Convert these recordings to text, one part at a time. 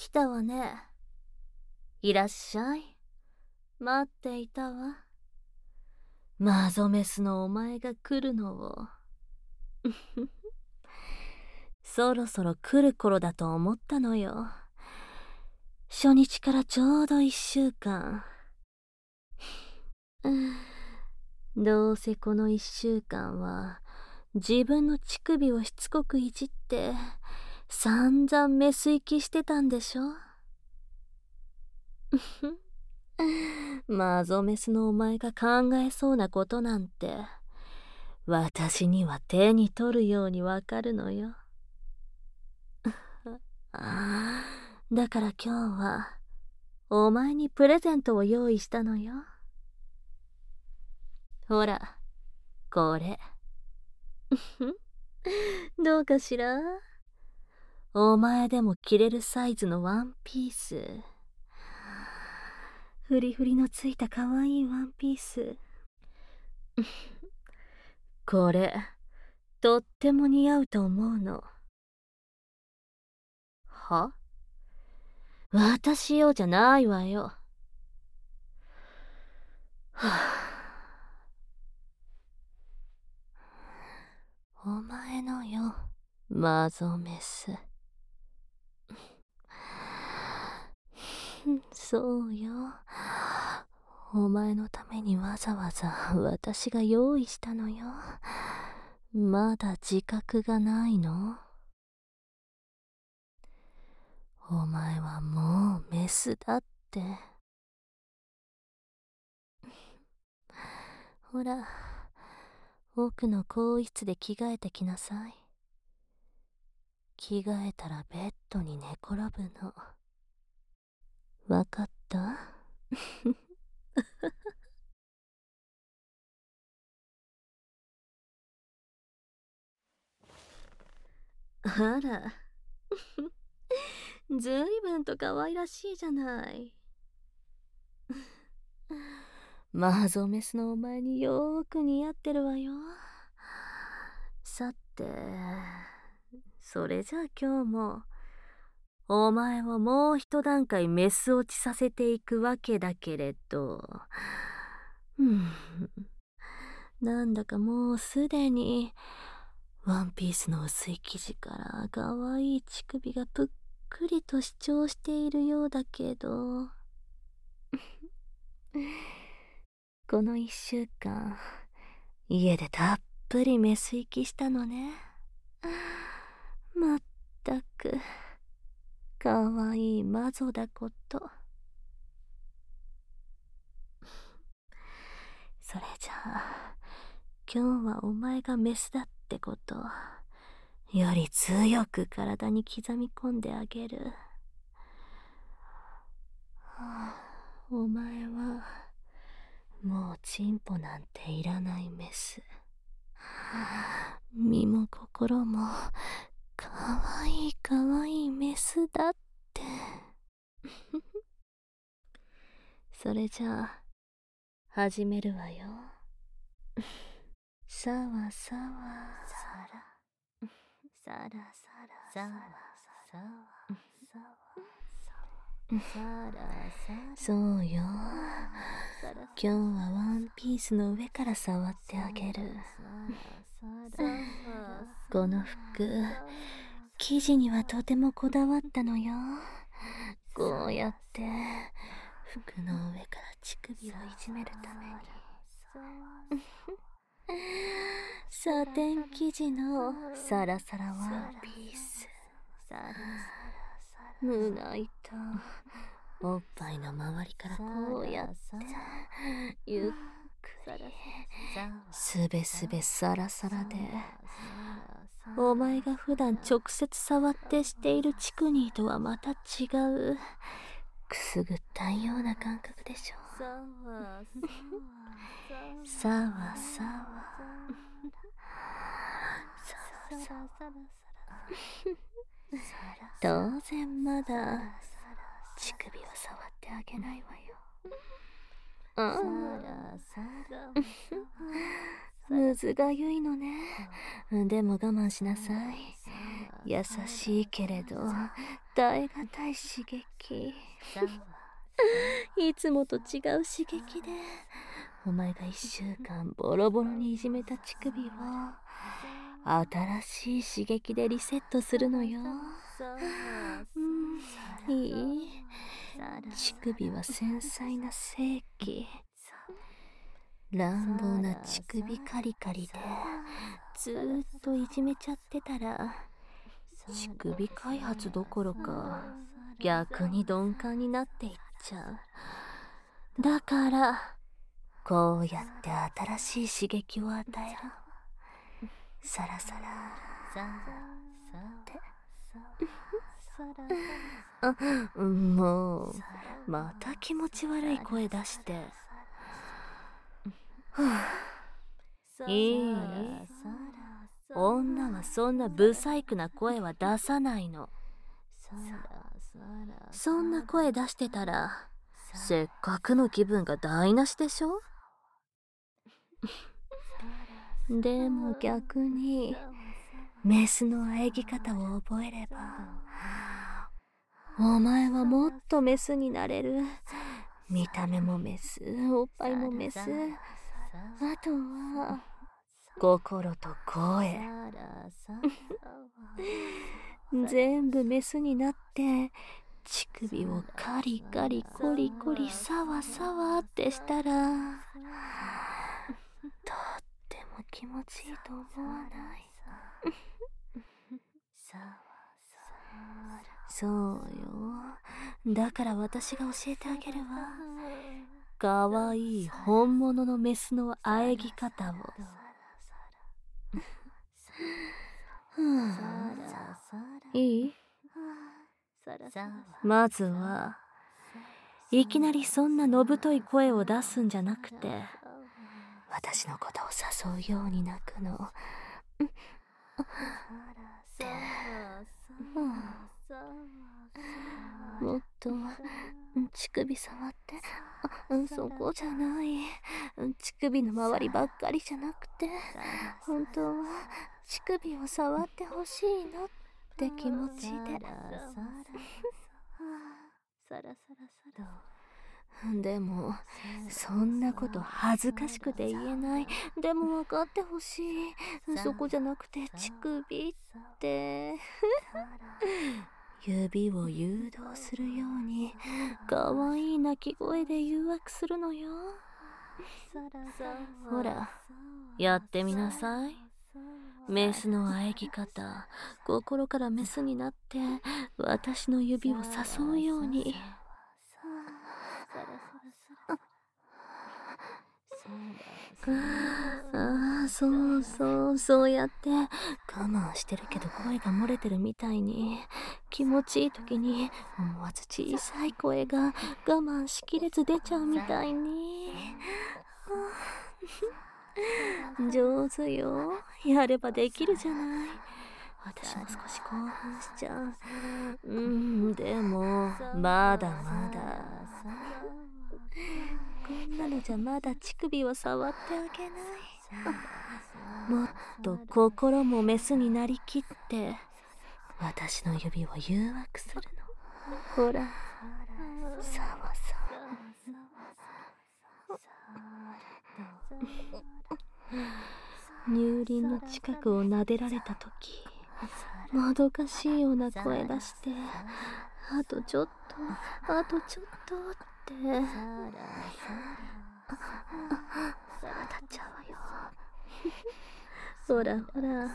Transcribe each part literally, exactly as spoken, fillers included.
来たわね。いらっしゃい。待っていたわ。マゾメスのお前が来るのを。そろそろ来る頃だと思ったのよ。初日からちょうど一週間。どうせこの一週間は自分の乳首をしつこくいじって散々メス行きしてたんでしょ。マゾメスのお前が考えそうなことなんて私には手に取るようにわかるのよ。だから今日はお前にプレゼントを用意したのよ。ほら、これ。どうかしら？お前でも着れるサイズのワンピース。フリフリのついたかわいいワンピース。これ、とっても似合うと思うの。は？私用じゃないわよ。はあ、お前のよ、マゾメス。そうよ。お前のためにわざわざ私が用意したのよ。まだ自覚がないの？お前はもうメスだって。ほら、奥の更衣室で着替えてきなさい。着替えたらベッドに寝転ぶの。わかった？あら、ずいぶんと可愛らしいじゃない。マゾメスのお前によーく似合ってるわよ。さて、それじゃあ今日もお前をもう一段階メス落ちさせていくわけだけれど、うん、なんだかもうすでにワンピースの薄い生地からかわいい乳首がぷっくりと主張しているようだけど、この一週間家でたっぷりメス行きしたのね。まったくかわいいマゾだこと。それじゃあ今日はお前がメスだってことより強く体に刻み込んであげる。はあ、お前はもうチンポなんていらないメス。身も心もかわいいかわいいメスだって。それじゃあ始めるわよ。さわさわさらさらさらさわさわさわそうよ。今日はワンピースの上から触ってあげる。この服、生地にはとてもこだわったのよ。こうやって服の上から乳首をいじめるために。サテン生地のサラサラワンピース。胸板、おっぱいの周りからこうやってゆっくりすべすべサラサラで、お前が普段直接触ってしているチクニーとはまた違うくすぐったいような感覚でしょ。さわさわさわ当然まだ乳首は触ってあげないわよ。ああ、むずがゆいのね。でも我慢しなさい。 優しいけれど耐え難い刺激。いつもと違う刺激でお前が一週間ボロボロにいじめた乳首を新しい刺激でリセットするのよ。うん、いい？乳首は繊細な性器。乱暴な乳首カリカリでずーっといじめちゃってたら乳首開発どころか逆に鈍感になっていっちゃう。だからこうやって新しい刺激を与えるの。サラサラってあ、もうまた気持ち悪い声出して。ふぅ、いい？女はそんなブサイクな声は出さないの。そんな声出してたらせっかくの気分が台無しでしょ。でも逆にメスの喘ぎ方を覚えればお前はもっとメスになれる。見た目もメス、おっぱいもメス、あとは心と声全部メスになって乳首をカリカリコリコリサワサワってしたらとっても気持ちいいと思わない？そうよ。だから私が教えてあげるわ。かわいい本物のメスの喘ぎ方を。いい？まずはいきなりそんなのぶとい声を出すんじゃなくて私のことを誘うように泣くの。で、もっと乳首触って。あ、そこじゃない。乳首の周りばっかりじゃなくて本当は乳首を触ってほしいのって気持ちで。でもそんなこと恥ずかしくて言えない。でも分かってほしい。そこじゃなくて乳首って指を誘導するようにかわいい鳴き声で誘惑するのよ。ほらやってみなさい。メスの喘ぎ方、心からメスになって私の指を誘うように。ああ、そうそうそうやって我慢してるけど声が漏れてるみたいに気持ちいい時に思わず小さい声が我慢しきれず出ちゃうみたいに。上手よ。やればできるじゃない。私も少し興奮しちゃう。うん、でもまだまだこんなのじゃまだ乳首を触ってあげない。もっと心もメスになりきって私の指を誘惑するの。ほらさわさ乳輪の近くを撫でられた時もどかしいような声出してあとちょっとあとちょっとって当たっちゃうわよ。ほらほら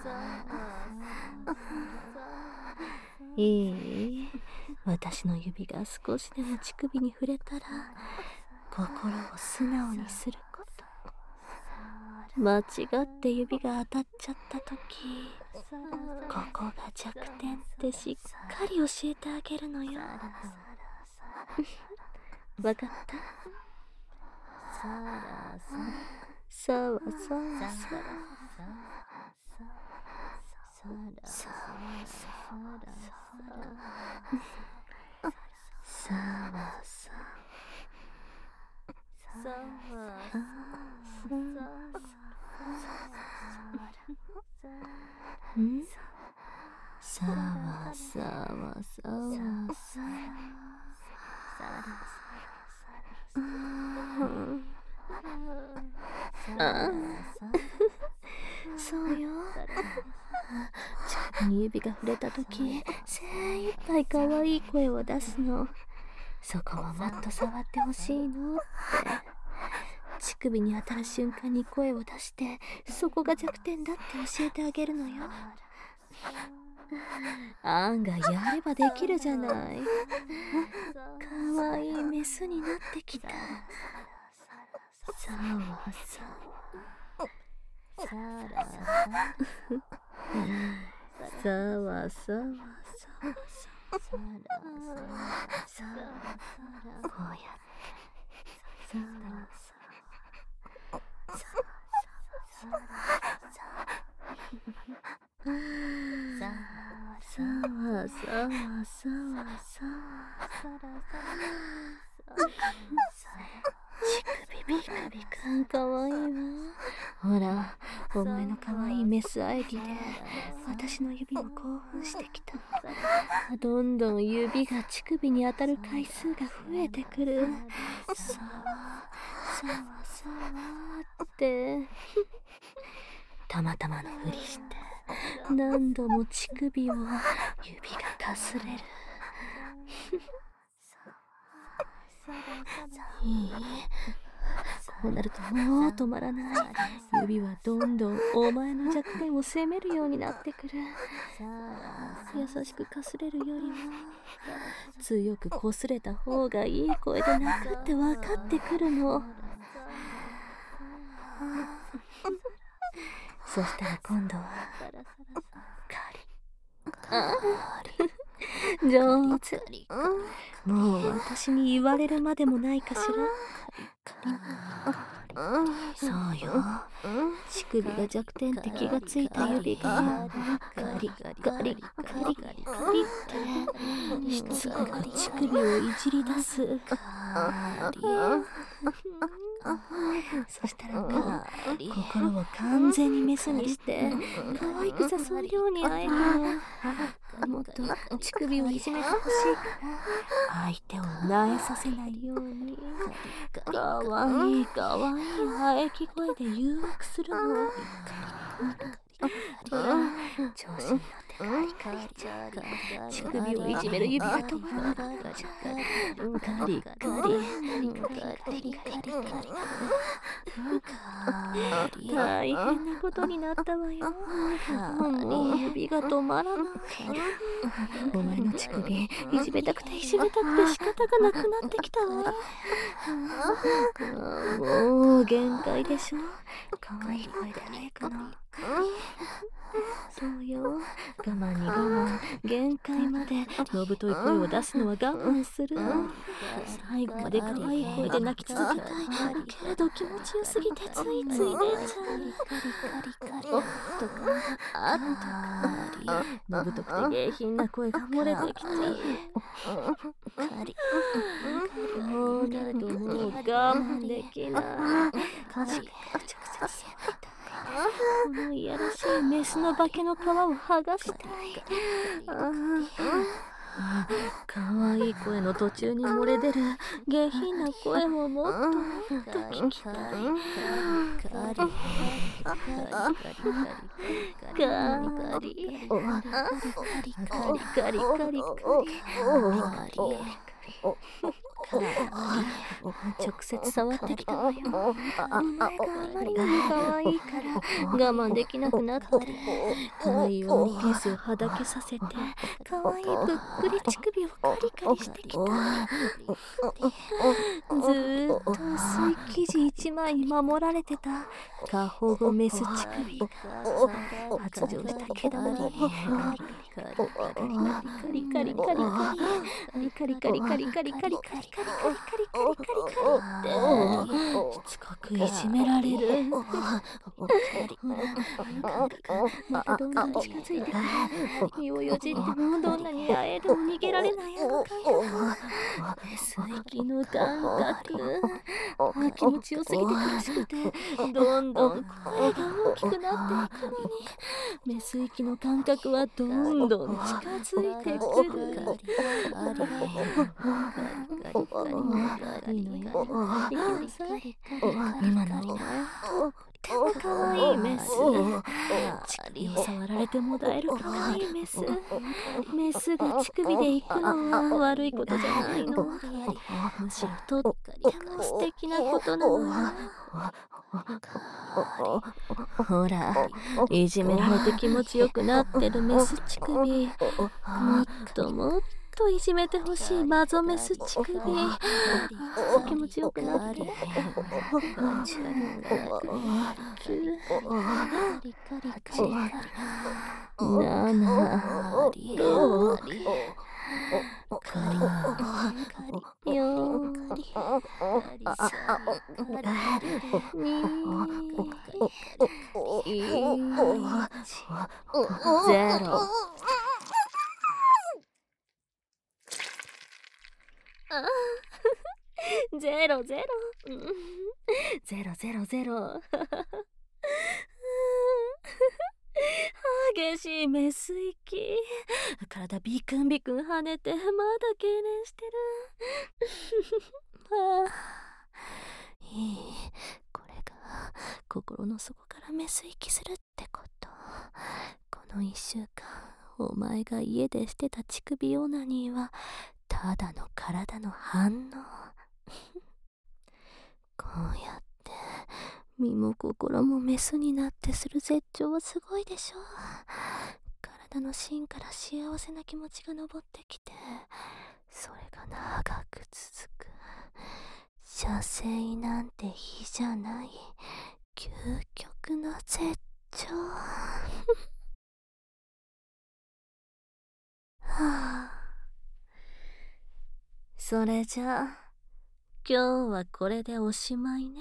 いい？私の指が少しでも乳首に触れたら心を素直にすること。間違って指が当たっちゃった時ここが弱点ってしっかり教えてあげるのよ。わかった？さわさわささわさわさん？ さわさわさわさあそうよ。乳首に指が触れたとき、精一杯可愛い声を出すの。そこをもっと触ってほしいのって。乳首に当たる瞬間に声を出して、そこが弱点だって教えてあげるのよ。案外やればできるじゃない。かわいいメスになってきた。さわさわさらさわさわさわさこうやってさわささわさわさわさ乳首ビクビクかわいいわ。ほら、お前のかわいいメス喘ぎで私の指も興奮してきた。どんどん指が乳首に当たる回数が増えてくる。さわさわさわってたまたまのふりして何度も乳首を指がかすれる。いい、こうなるともう止まらない。指はどんどんお前の弱点を責めるようになってくる。優しくかすれるよりも強くこすれた方がいい声で鳴くって分かってくるの。そしたら今度はカリあー上手。もう私に言われるまでもないかしら。そうよ。乳首が弱点って気がついた指がガリガリガリガリってしつこく乳首をいじり出す。そしたら心を完全にメスにして可愛く誘うようにあえるの。もっと乳首をいじめてほしいから相手を萎えさせないようにかわいいかわいい喘ぎ声で誘惑するの。ほら、調子に乗ってカリカリ乳首をいじめる指が止まらなくなっちゃう。カリカリカリカリカリカリ大変なことになったわよ。もう指が止まらない。お前の乳首いじめたくていじめたくて仕方がなくなってきたわ。もう限界でしょ。可愛い声であくの。そうよ、我慢に我慢、限界までのぶとい声を出すのは我慢する。最後まで可愛い声で泣き続けたいけれど気持ちよすぎてついつい出ちゃう。おっとかあっとかのぶとくて下品な声が漏れてきて、もうなるともう我慢できない。直接触りたい。このいやらしいメスの化けの皮を剥がしたい。かわいい声の途中に漏れ出る下品な声ももっともっと聞きたい。カリカリカリカリカリカリ直接触ってきたわよ。お前があまりにも可愛いから我慢できなくなって可愛いワンピースをはだけさせて可愛いぷっくり乳首をカリカリしてきた。ずーっと薄い生地一枚に守られてた過保護メス乳首が発情したけどもカリカリカリカリカリカリカリカリカリカリカリカリカリカリカリカリカリカリカリってしつこくいじめられる。ほら、感覚がどんどん近づいてくる。身をよじってもどんなにあえでも逃げられないあの感覚。メス息の感覚。あ、気持ちよすぎて苦しくてどんどん声が大きくなっていくのに、メス息の感覚はどんどん近づいてくる。いいのよ、行きなさい。今のお前とってもかわいいメス。乳首を触られてもだえるかわいいメス。メスが乳首で行くのは悪いことじゃないの。むしろとっても素敵なことなのよ。ほら、いじめられて気持ちよくなってるメス乳首、もっともっといじめてほしいマゾメス乳首。気持ちよくなって。ななろくよんにゼロ。ゼロゼロゼロゼロゼロ。激しいメス息。体ビクンビクン跳ねてまだ痙攣してる。はあ、いい、これが心の底からメス息するってこと。この一週間お前が家でしてた乳首オナニーはただの体の反応。こうやって身も心もメスになってする絶頂はすごいでしょ。体の芯から幸せな気持ちが昇ってきて、それが長く続く。射精なんていいじゃない、究極の絶頂。はあ、それじゃあ今日はこれでおしまいね。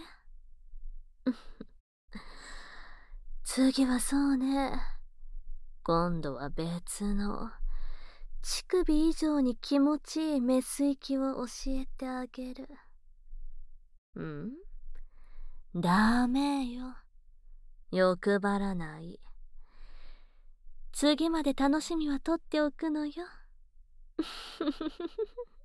次はそうね、今度は別の乳首以上に気持ちいいメス息を教えてあげる。うん？ダメよ、欲張らない。次まで楽しみは取っておくのよ。